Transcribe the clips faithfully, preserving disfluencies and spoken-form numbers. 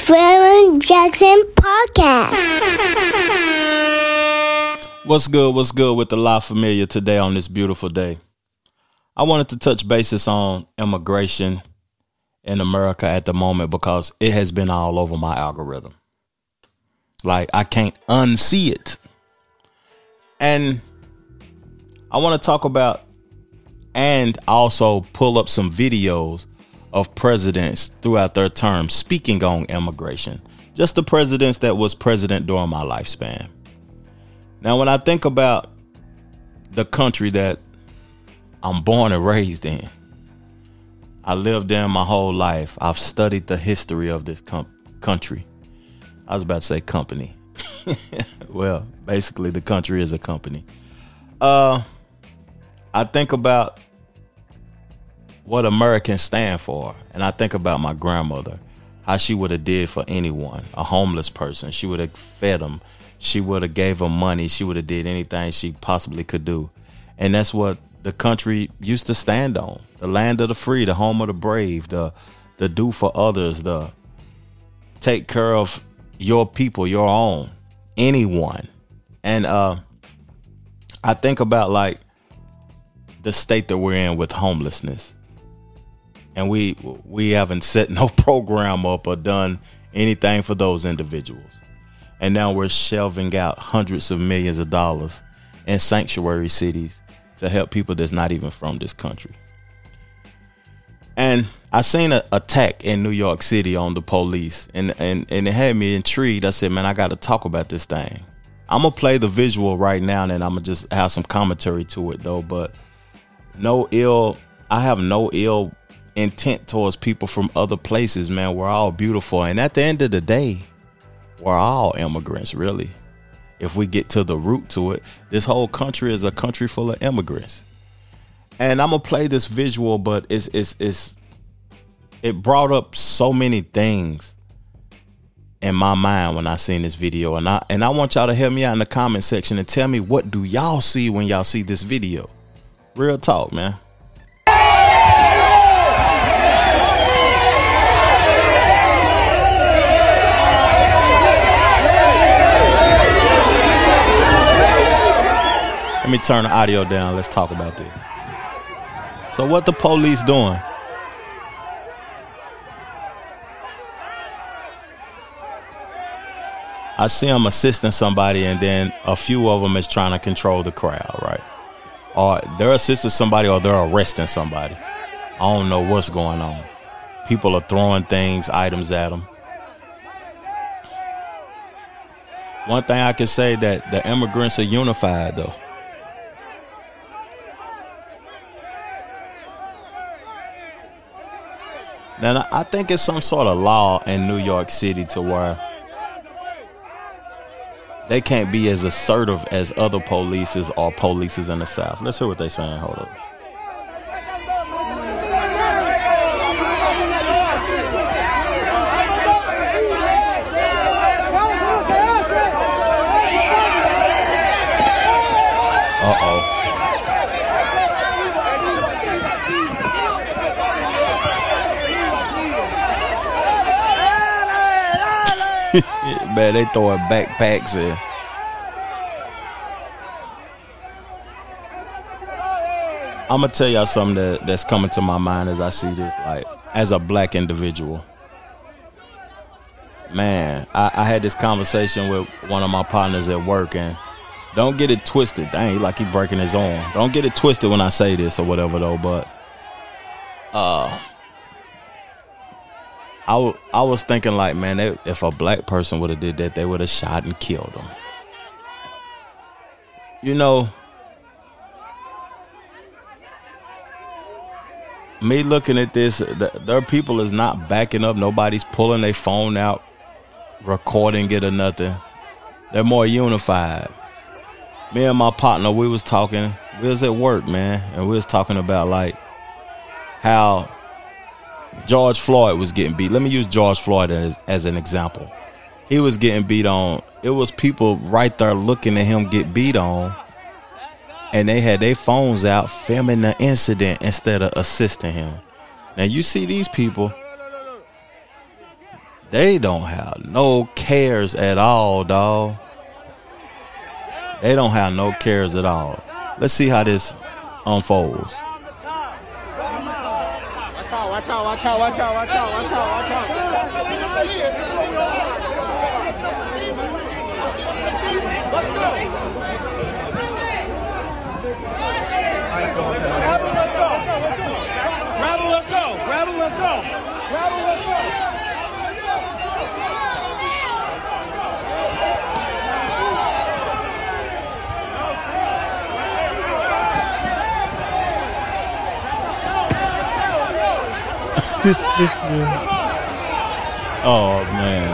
Reverend Jackson Podcast. What's good? What's good with the La Familia today on this beautiful day? I wanted to touch bases on immigration in America at the moment because it has been all over my algorithm. Like, I can't unsee it. And I want to talk about and also pull up some videos of presidents throughout their term speaking on immigration. Just the presidents that was president during my lifespan. Now, when I think about the country that I'm born and raised in, I lived in my whole life. I've studied the history of this com- country. I was about to say company. Well, basically the country is a company. Uh, I think about what Americans stand for. And I think about my grandmother, how she would have did for anyone, a homeless person. She would have fed them. She would have gave them money. She would have did anything she possibly could do. And that's what the country used to stand on. The land of the free, the home of the brave, the the do for others, the take care of your people, your own, anyone. And uh, I think about like the state that we're in with homelessness. And we we haven't set no program up or done anything for those individuals. And now we're shelving out hundreds of millions of dollars in sanctuary cities to help people that's not even from this country. And I seen an attack in New York City on the police, and, and, and it had me intrigued. I said, man, I got to talk about this thing. I'm going to play the visual right now, and I'm going to just have some commentary to it, though. But no ill, I have no ill intent towards people from other places, man. We're all beautiful. And at the end of the day, we're all immigrants, really. If we get to the root to it, this whole country is a country full of immigrants. And I'm gonna play this visual, but it's it's it's it brought up so many things in my mind when I seen this video. And I and I want y'all to help me out in the comment section and tell me, what do y'all see when y'all see this video? Real talk, man. Let me turn the audio down. Let's talk about this. So what the police doing? I see them assisting somebody, and then a few of them is trying to control the crowd, right? Or they're assisting somebody, or they're arresting somebody. I don't know what's going on. People are throwing things, items at them. One thing I can say, that the immigrants are unified, though. Now, I think it's some sort of law in New York City to where they can't be as assertive as other polices or polices in the South. Let's hear what they're saying. Hold up. Uh-oh. Man, they throwing backpacks in. I'm gonna tell y'all something that, that's coming to my mind as I see this. Like, as a black individual, man, I, I had this conversation with one of my partners at work, and don't get it twisted. Dang, like he breaking his arm. Don't get it twisted when I say this or whatever, though. But uh. I, w- I was thinking like, man, they, if a black person would have did that, they would have shot and killed them. You know, me looking at this, the, their people is not backing up. Nobody's pulling their phone out, recording it or nothing. They're more unified. Me and my partner, we was talking, we was at work, man, and we was talking about like how George Floyd was getting beat. Let me use George Floyd as, as an example. He was getting beat on. It was people right there looking at him get beat on, and they had their phones out filming the incident instead of assisting him. Now you see these people, They don't have no cares at all, dog. They don't have no cares at all. Let's see how this unfolds. Watch out, watch out, watch out, watch out, watch out, watch out, watch out. Let's go. Grab him, let's go. Grab him, let's go. Grab him, let's go. Oh man.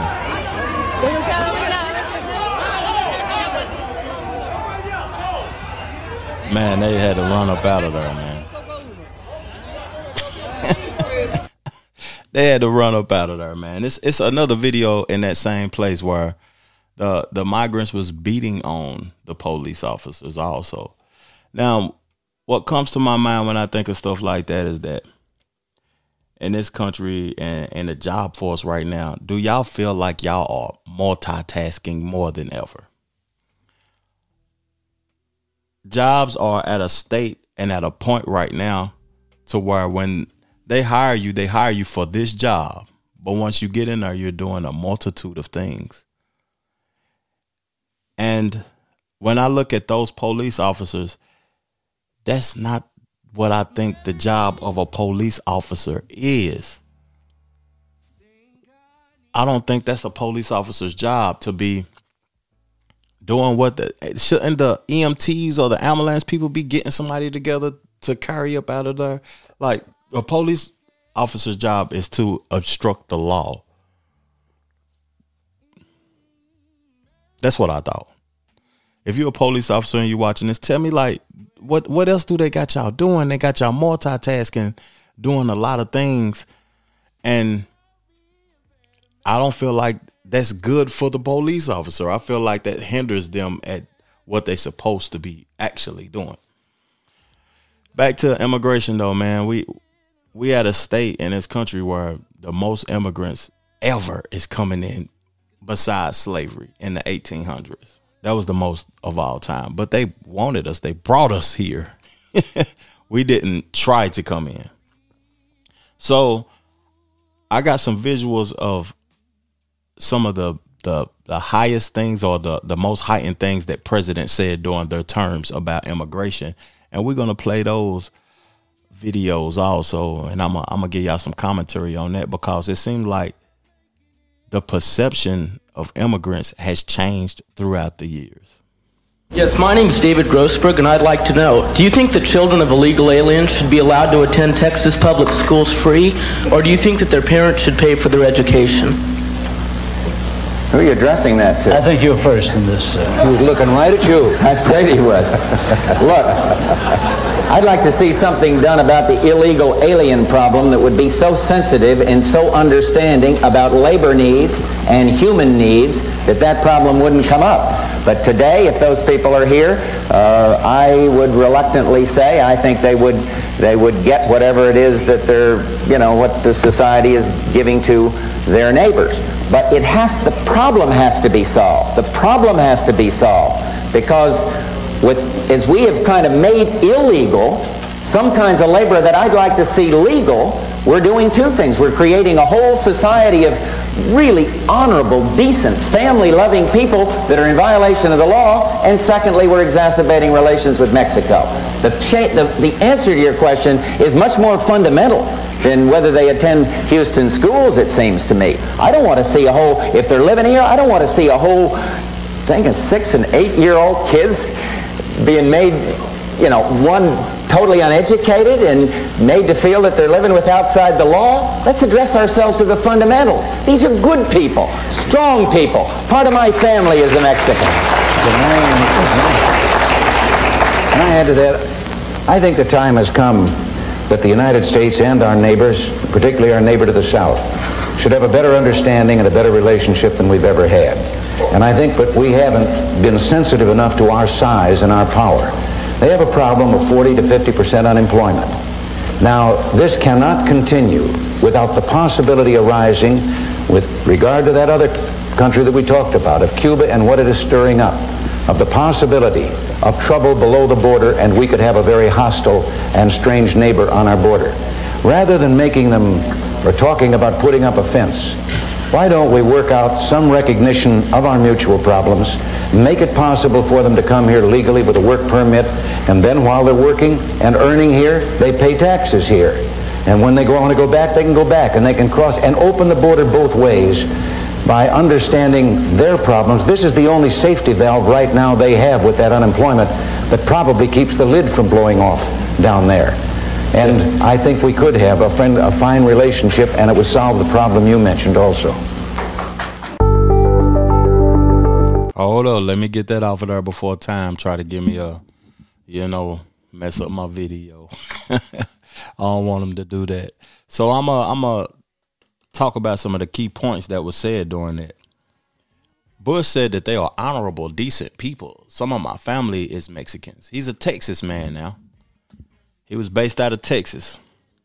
Man, they had to run up out of there, man. They had to run up out of there, man. It's it's another video in that same place where the the migrants was beating on the police officers also. Now, what comes to my mind when I think of stuff like that is that in this country and in the job force right now, do y'all feel like y'all are multitasking more than ever? Jobs are at a state and at a point right now to where when they hire you, they hire you for this job. But once you get in there, you're doing a multitude of things. And when I look at those police officers, that's not what I think the job of a police officer is. I don't think that's a police officer's job to be doing what the shouldn't the E M Ts or the ambulance people be getting somebody together to carry up out of there? Like, a police officer's job is to obstruct the law. That's what I thought. If you're a police officer and you're watching this, tell me, like, what what else do they got y'all doing? They got y'all multitasking, doing a lot of things, and I don't feel like that's good for the police officer. I feel like that hinders them at what they're supposed to be actually doing. Back to immigration, though, man. We we at a state in this country where the most immigrants ever is coming in besides slavery in the eighteen hundreds. That was the most of all time. But they wanted us. They brought us here. We didn't try to come in. So I got some visuals of some of the the, the highest things or the, the most heightened things that presidents said during their terms about immigration. And we're going to play those videos also. And I'm I'm going to give y'all some commentary on that, because it seems like the perception of immigrants has changed throughout the years. Yes, my name is David Grossberg, and I'd like to know, do you think the children of illegal aliens should be allowed to attend Texas public schools free, or do you think that their parents should pay for their education? Who are you addressing that to? I think you're first in this. Uh... He was looking right at you. I said he was. Look, I'd like to see something done about the illegal alien problem that would be so sensitive and so understanding about labor needs and human needs that that problem wouldn't come up. But today, if those people are here, uh, I would reluctantly say I think they would they would get whatever it is that they're, you know, what the society is giving to their neighbors. But it has, the problem has to be solved. The problem has to be solved because with, as we have kind of made illegal some kinds of labor that I'd like to see legal, we're doing two things. We're creating a whole society of really honorable, decent, family-loving people that are in violation of the law, and secondly, we're exacerbating relations with Mexico. The, cha- the, the answer to your question is much more fundamental than whether they attend Houston schools, it seems to me. I don't want to see a whole, if they're living here, I don't want to see a whole thing of six and eight-year-old kids being made, you know, one totally uneducated and made to feel that they're living with outside the law. Let's address ourselves to the fundamentals. These are good people, strong people. Part of my family is a Mexican. Can I, can I add to that? I think the time has come that the United States and our neighbors, particularly our neighbor to the south, should have a better understanding and a better relationship than we've ever had. And I think that we haven't been sensitive enough to our size and our power. They have a problem of forty to fifty percent unemployment. Now, this cannot continue without the possibility arising with regard to that other country that we talked about, of Cuba and what it is stirring up, of the possibility of trouble below the border, and we could have a very hostile and strange neighbor on our border. Rather than making them or talking about putting up a fence, why don't we work out some recognition of our mutual problems, make it possible for them to come here legally with a work permit, and then while they're working and earning here, they pay taxes here. And when they go, want to go back, they can go back, and they can cross and open the border both ways by understanding their problems. This is the only safety valve right now they have with that unemployment that probably keeps the lid from blowing off down there. And I think we could have a, friend, a fine relationship, and it would solve the problem you mentioned also. Hold on, let me get that off of there before time try to give me a, you know, mess up my video. I don't want them to do that. So I'm a, I'm a talk about some of the key points that were said during that. Bush said that they are honorable, decent people. Some of my family is Mexicans. He's a Texas man now. He was based out of Texas.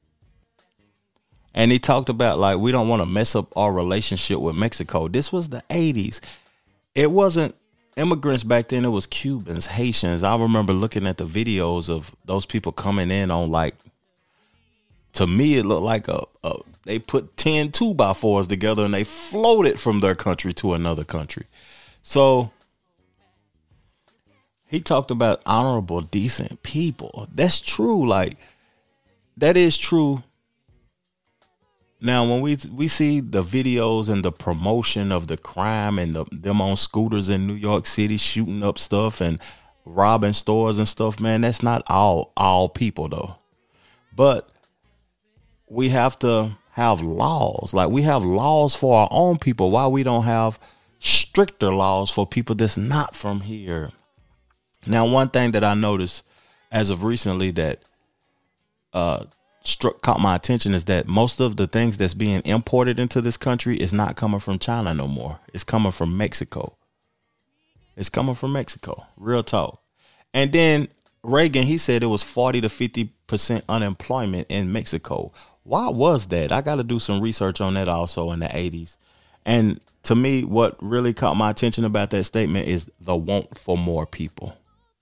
And he talked about, like, we don't want to mess up our relationship with Mexico. This was the eighties. It wasn't immigrants back then. It was Cubans, Haitians. I remember looking at the videos of those people coming in on, like, to me, it looked like a, a they put ten two by fours together and they floated from their country to another country. So he talked about honorable, decent people. That's true. Like, that is true. Now, when we we see the videos and the promotion of the crime and the, them on scooters in New York City shooting up stuff and robbing stores and stuff, man, that's not all all people, though. But we have to have laws. Like, we have laws for our own people. Why we don't have stricter laws for people that's not from here? Now, one thing that I noticed as of recently that uh, struck caught my attention is that most of the things that's being imported into this country is not coming from China no more. It's coming from Mexico. It's coming from Mexico. Real talk. And then Reagan, he said it was forty to fifty percent unemployment in Mexico. Why was that? I got to do some research on that also in the eighties. And to me, what really caught my attention about that statement is the want for more people.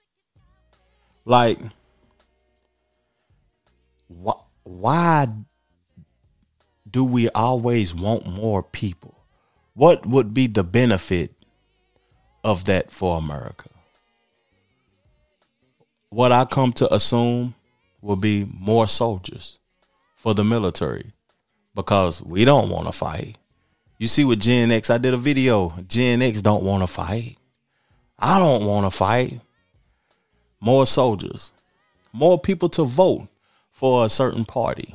Like, wh- why do we always want more people? What would be the benefit of that for America? What I come to assume will be more soldiers for the military, because we don't want to fight. You see with Gen X, I did a video. Gen X don't want to fight. I don't want to fight. More soldiers, more people to vote for a certain party,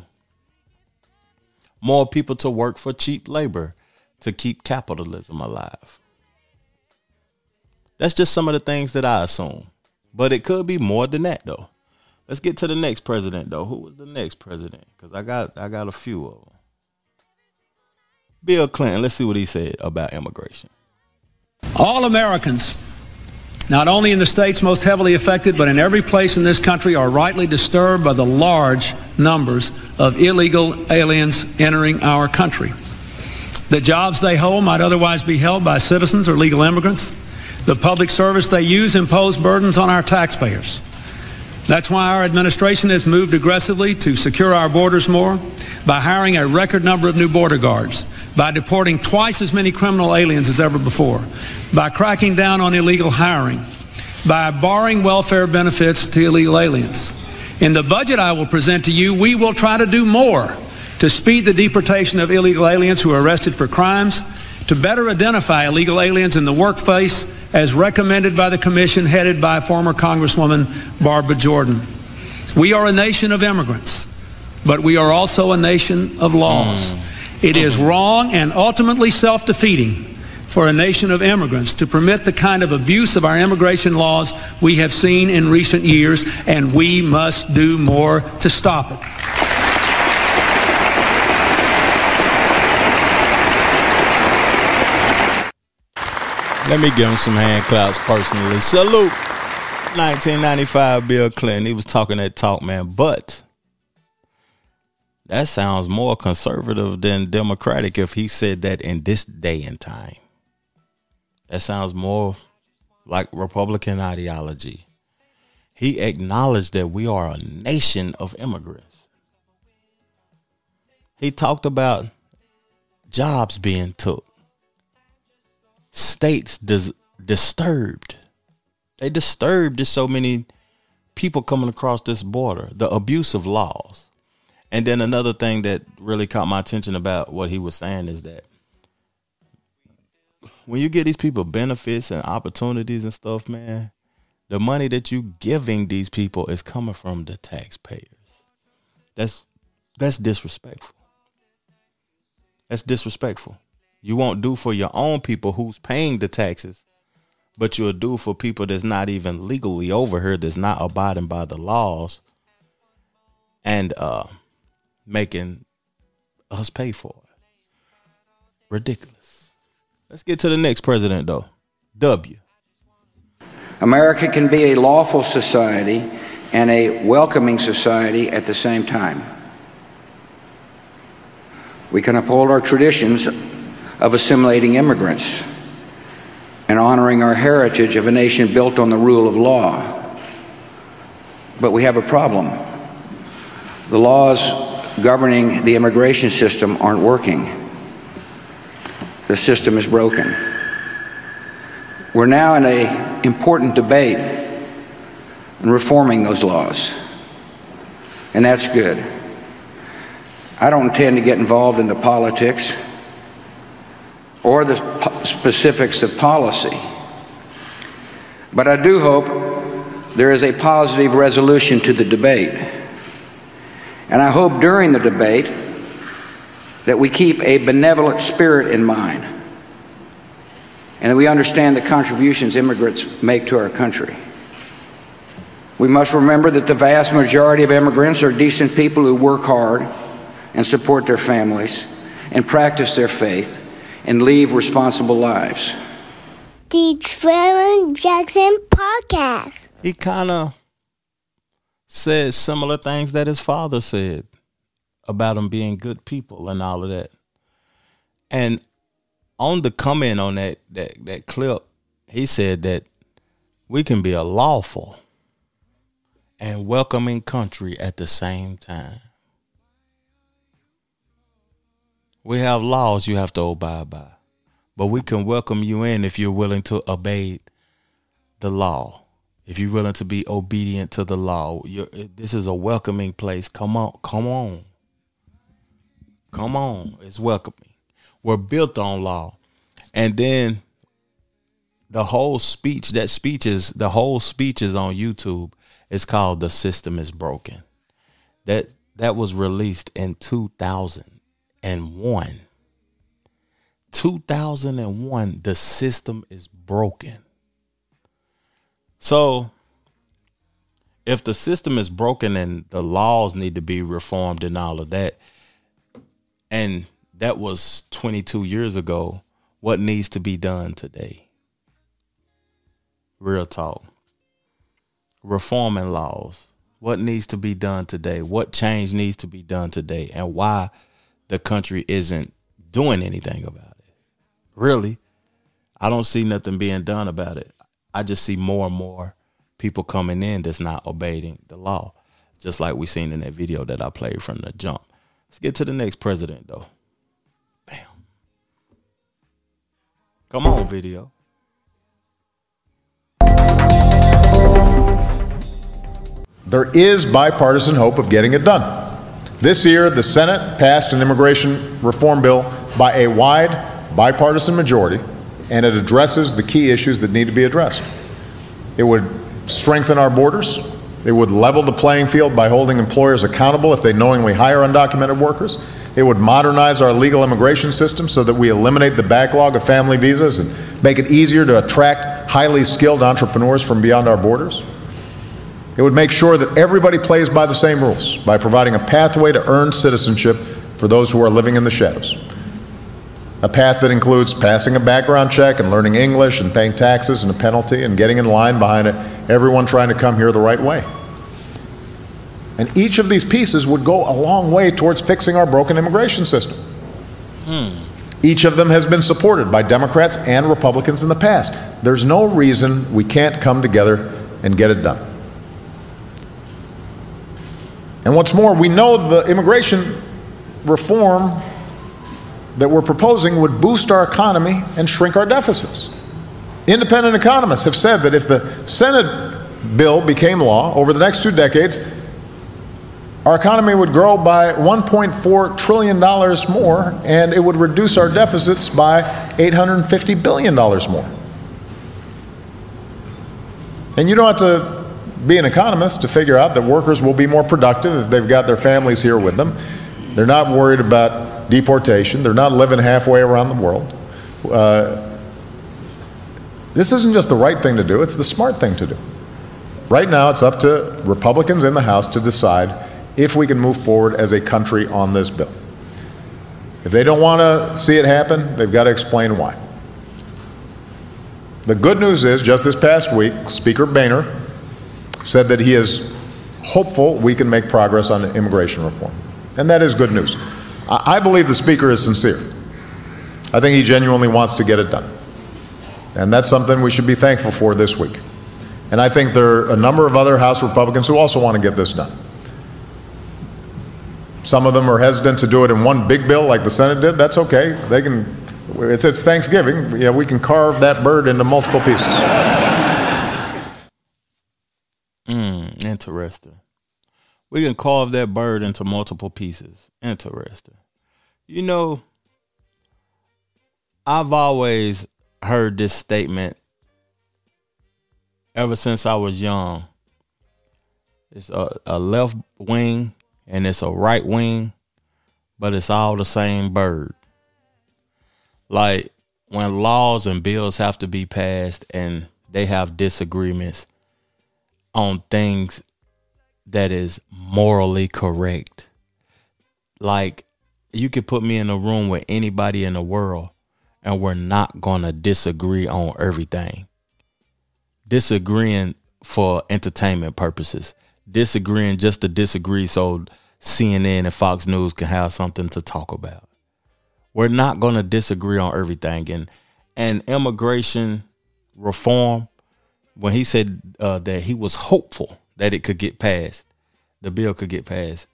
more people to work for cheap labor to keep capitalism alive. That's just some of the things that I assume, but it could be more than that, though. Let's get to the next president, though. Who was the next president? Because I got I got a few of them. Bill Clinton. Let's see what he said about immigration. All Americans, not only in the states most heavily affected, but in every place in this country, are rightly disturbed by the large numbers of illegal aliens entering our country. The jobs they hold might otherwise be held by citizens or legal immigrants. The public service they use impose burdens on our taxpayers. That's why our administration has moved aggressively to secure our borders more, by hiring a record number of new border guards, by deporting twice as many criminal aliens as ever before, by cracking down on illegal hiring, by barring welfare benefits to illegal aliens. In the budget I will present to you, we will try to do more to speed the deportation of illegal aliens who are arrested for crimes, to better identify illegal aliens in the workplace as recommended by the commission headed by former Congresswoman Barbara Jordan. We are a nation of immigrants, but we are also a nation of laws. Mm. It is wrong and ultimately self-defeating for a nation of immigrants to permit the kind of abuse of our immigration laws we have seen in recent years, and we must do more to stop it. Let me give him some hand claps personally. Salute. nineteen ninety-five Bill Clinton. He was talking that talk, man. But That sounds more conservative than democratic if he said that in this day and time. That sounds more like Republican ideology. He acknowledged that we are a nation of immigrants. He talked about jobs being took. States dis- disturbed. They disturbed just so many people coming across this border. The abuse of laws. And then another thing that really caught my attention about what he was saying is that when you get these people benefits and opportunities and stuff, man, the money that you giving these people is coming from the taxpayers. That's that's disrespectful. That's disrespectful. You won't do for your own people who's paying the taxes, but you'll do for people that's not even legally over here, that's not abiding by the laws, and uh, making us pay for it. Ridiculous. Let's get to the next president, though. W. America can be a lawful society and a welcoming society at the same time. We can uphold our traditions of assimilating immigrants and honoring our heritage of a nation built on the rule of law. But we have a problem. The laws governing the immigration system aren't working. The system is broken. We're now in an important debate in reforming those laws, and that's good. I don't intend to get involved in the politics or the po- specifics of policy, but I do hope there is a positive resolution to the debate. And I hope during the debate that we keep a benevolent spirit in mind and that we understand the contributions immigrants make to our country. We must remember that the vast majority of immigrants are decent people who work hard and support their families and practice their faith and lead responsible lives. The Trevor Jackson Podcast. He kind of said similar things that his father said about him being good people and all of that. And on the comment on that, that, that clip, he said that we can be a lawful and welcoming country at the same time. We have laws you have to abide by, but we can welcome you in if you're willing to obey the law. If you're willing to be obedient to the law, you're, this is a welcoming place. Come on, come on. Come on, it's welcoming. We're built on law. And then the whole speech, that speech is, the whole speech is on YouTube. It's called The System is Broken. That that was released in two thousand one. two thousand one, The System is Broken. So if the system is broken and the laws need to be reformed and all of that, and that was twenty-two years ago, what needs to be done today? Real talk. Reforming laws. What needs to be done today? What change needs to be done today? And why the country isn't doing anything about it? Really, I don't see nothing being done about it. I just see more and more people coming in that's not obeying the law, just like we seen in that video that I played from the jump. Let's get to the next president, though. Bam. Come on, video. There is bipartisan hope of getting it done. This year, the Senate passed an immigration reform bill by a wide bipartisan majority, and it addresses the key issues that need to be addressed. It would strengthen our borders. It would level the playing field by holding employers accountable if they knowingly hire undocumented workers. It would modernize our legal immigration system so that we eliminate the backlog of family visas and make it easier to attract highly skilled entrepreneurs from beyond our borders. It would make sure that everybody plays by the same rules by providing a pathway to earn citizenship for those who are living in the shadows. A path that includes passing a background check and learning English and paying taxes and a penalty and getting in line behind it, everyone trying to come here the right way. And each of these pieces would go a long way towards fixing our broken immigration system. Hmm. Each of them has been supported by Democrats and Republicans in the past. There's no reason we can't come together and get it done. And what's more, we know the immigration reform that we're proposing would boost our economy and shrink our deficits. Independent economists have said that if the Senate bill became law over the next two decades, our economy would grow by one point four trillion dollars more, and it would reduce our deficits by eight hundred fifty billion dollars more. And you don't have to be an economist to figure out that workers will be more productive if they've got their families here with them. They're not worried about deportation. They're not living halfway around the world. Uh, this isn't just the right thing to do, it's the smart thing to do. Right now, it's up to Republicans in the House to decide if we can move forward as a country on this bill. If they don't want to see it happen, they've got to explain why. The good news is, just this past week, Speaker Boehner said that he is hopeful we can make progress on immigration reform. And that is good news. I believe the Speaker is sincere. I think he genuinely wants to get it done. And that's something we should be thankful for this week. And I think there are a number of other House Republicans who also want to get this done. Some of them are hesitant to do it in one big bill like the Senate did. That's okay. They can, it's, it's Thanksgiving. Yeah, we can carve that bird into multiple pieces. Mm, interesting. We can carve that bird into multiple pieces. Interesting. You know, I've always heard this statement ever since I was young. It's a, a left wing and it's a right wing, but it's all the same bird. Like when laws and bills have to be passed and they have disagreements on things that is morally correct. Like you could put me in a room with anybody in the world and we're not going to disagree on everything. Disagreeing for entertainment purposes. Disagreeing just to disagree so C N N and Fox News can have something to talk about. We're not going to disagree on everything. And, and immigration reform, when he said uh, that he was hopeful that it could get passed, the bill could get passed,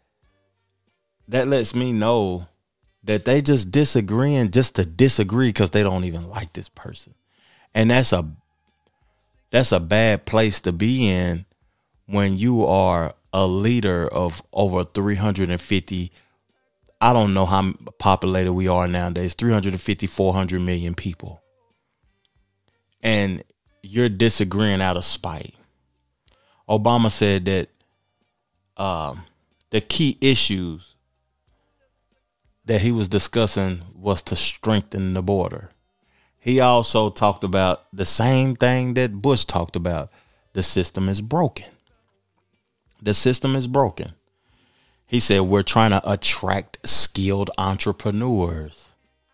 that lets me know that they just disagreeing just to disagree because they don't even like this person. And that's a that's a bad place to be in when you are a leader of over three hundred fifty, I don't know how populated we are nowadays, three hundred fifty, four hundred million people. And you're disagreeing out of spite. Obama said that um, the key issues that he was discussing was to strengthen the border. He also talked about the same thing that Bush talked about. The system is broken. The system is broken. He said we're trying to attract skilled entrepreneurs.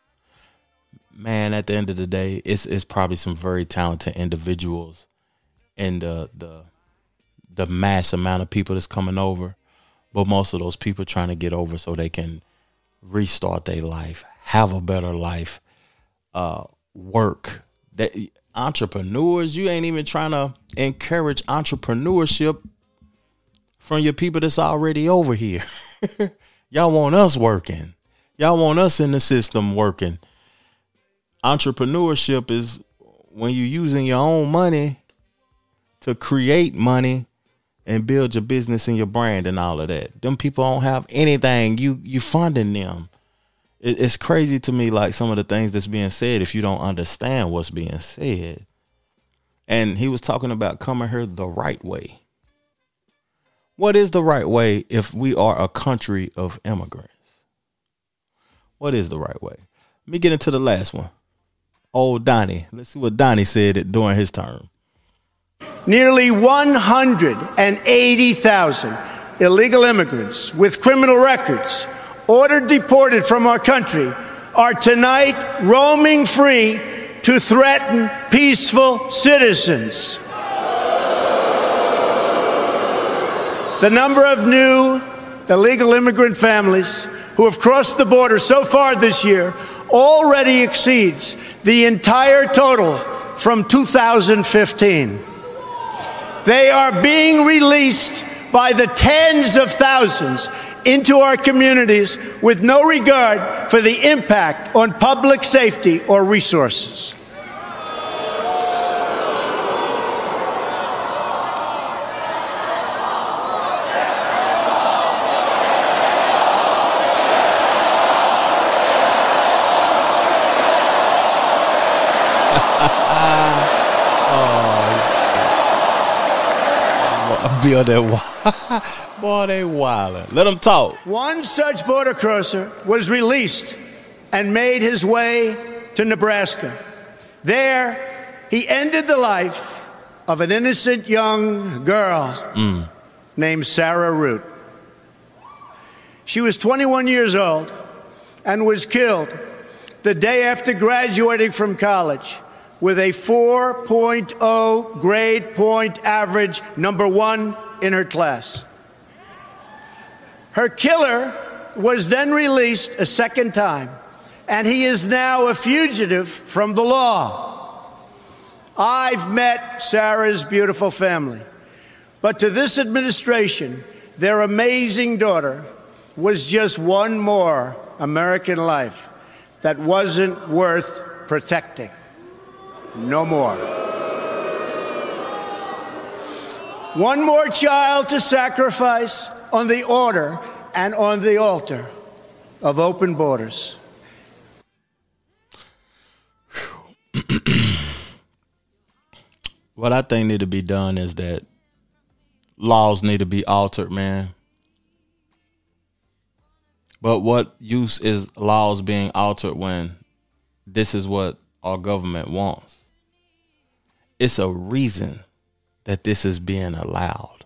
Man, at the end of the day, it's it's probably some very talented individuals in the the the mass amount of people that's coming over. But most of those people trying to get over so they can restart their life, have a better life, uh, work. That entrepreneurs, you ain't even trying to encourage entrepreneurship from your people that's already over here. Y'all want us working. Y'all want us in the system working. Entrepreneurship is when you're using your own money to create money and build your business and your brand and all of that. Them people don't have anything. You you funding them. It, it's crazy to me, like some of the things that's being said if you don't understand what's being said. And he was talking about coming here the right way. What is the right way if we are a country of immigrants? What is the right way? Let me get into the last one. Old Donnie. Let's see what Donnie said during his term. Nearly one hundred eighty thousand illegal immigrants with criminal records ordered deported from our country are tonight roaming free to threaten peaceful citizens. The number of new illegal immigrant families who have crossed the border so far this year already exceeds the entire total from two thousand fifteen. They are being released by the tens of thousands into our communities with no regard for the impact on public safety or resources. Bill, that boy, they wildin'. Let them talk. One such border crosser was released and made his way to Nebraska. There, he ended the life of an innocent young girl mm. named Sarah Root. She was twenty-one years old and was killed the day after graduating from college with a four point oh grade point average, number one in her class. Her killer was then released a second time, and he is now a fugitive from the law. I've met Sarah's beautiful family, but to this administration, their amazing daughter was just one more American life that wasn't worth protecting. No more. One more child to sacrifice on the order and on the altar of open borders. What I think need to be done is that laws need to be altered, man. But what use is laws being altered when this is what our government wants? It's a reason that this is being allowed.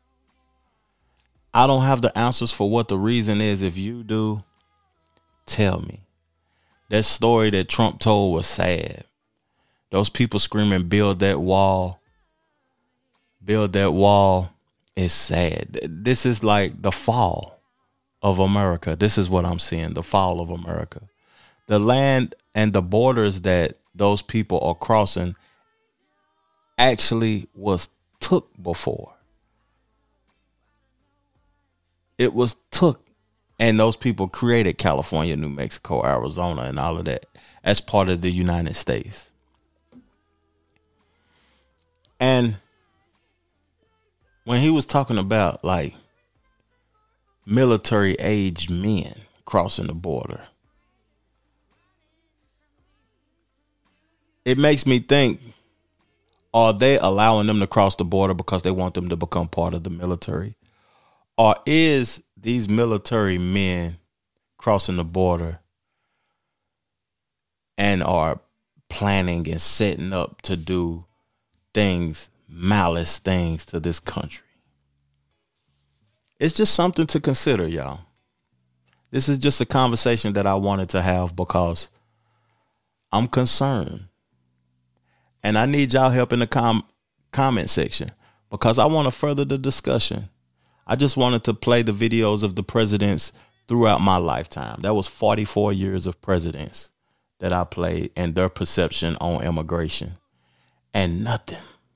I don't have the answers for what the reason is. If you do, tell me. That story that Trump told was sad. Those people screaming, build that wall, build that wall, is sad. This is like the fall of America. This is what I'm seeing, the fall of America. The land and the borders that those people are crossing actually was took before. It was took, and those people created California, New Mexico, Arizona, and all of that as part of the United States. And when he was talking about like military age men crossing the border, it makes me think, are they allowing them to cross the border because they want them to become part of the military? Or is these military men crossing the border and are planning and setting up to do things, malice things to this country? It's just something to consider, y'all. This is just a conversation that I wanted to have because I'm concerned. And I need y'all help in the com- comment section because I want to further the discussion. I just wanted to play the videos of the presidents throughout my lifetime. That was forty-four years of presidents that I played and their perception on immigration. And nothing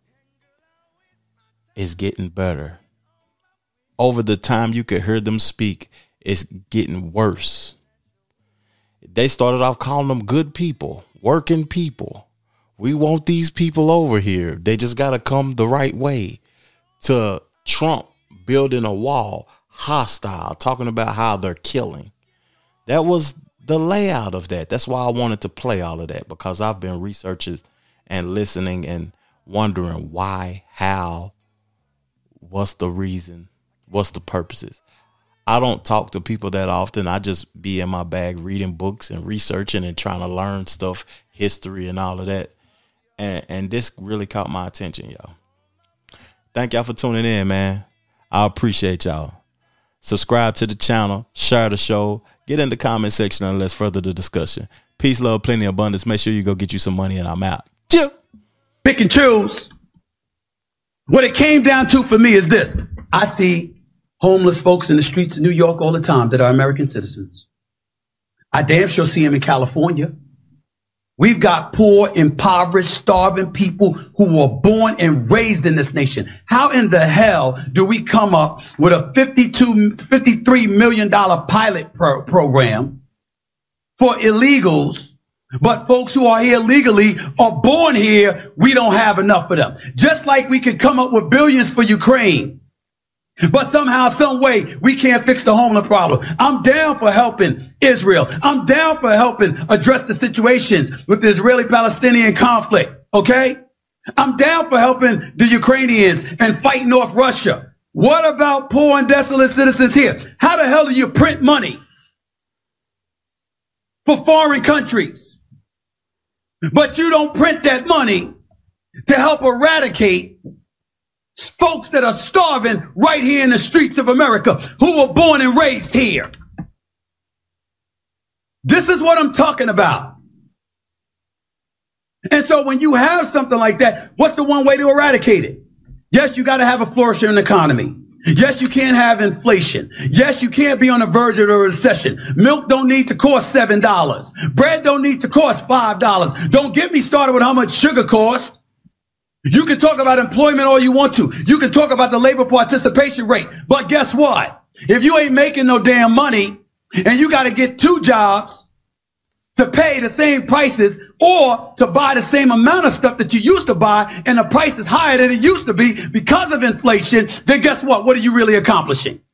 is getting better. Over the time you could hear them speak, it's getting worse. They started off calling them good people, working people. We want these people over here. They just got to come the right way. To Trump building a wall, hostile, talking about how they're killing. That was the layout of that. That's why I wanted to play all of that, because I've been researching and listening and wondering why, how, what's the reason, what's the purposes. I don't talk to people that often. I just be in my bag reading books and researching and trying to learn stuff, history and all of that. And, and this really caught my attention, y'all. Thank y'all for tuning in, man. I appreciate y'all. Subscribe to the channel, share the show, get in the comment section, and let's further the discussion. Peace, love, plenty, abundance. Make sure you go get you some money, and I'm out. Chill. Pick and choose. What it came down to for me is this. I see homeless folks in the streets of New York all the time that are American citizens. I damn sure see them in California. We've got poor, impoverished, starving people who were born and raised in this nation. How in the hell do we come up with a fifty-two, fifty-three million dollars pilot pro- program for illegals, but folks who are here legally are born here, we don't have enough for them? Just like we could come up with billions for Ukraine, but somehow, some way, we can't fix the homeless problem. I'm down for helping Israel. I'm down for helping address the situations with the Israeli-Palestinian conflict, okay? I'm down for helping the Ukrainians and fighting off Russia. What about poor and desolate citizens here? How the hell do you print money for foreign countries, but you don't print that money to help eradicate folks that are starving right here in the streets of America, who were born and raised here? This is what I'm talking about. And so when you have something like that, what's the one way to eradicate it? Yes, you got to have a flourishing economy. Yes, you can't have inflation. Yes, you can't be on the verge of a recession. Milk don't need to cost seven dollars. Bread don't need to cost five dollars. Don't get me started with how much sugar costs. You can talk about employment all you want to. You can talk about the labor participation rate. But guess what? If you ain't making no damn money and you got to get two jobs to pay the same prices or to buy the same amount of stuff that you used to buy, and the price is higher than it used to be because of inflation, then guess what? What are you really accomplishing?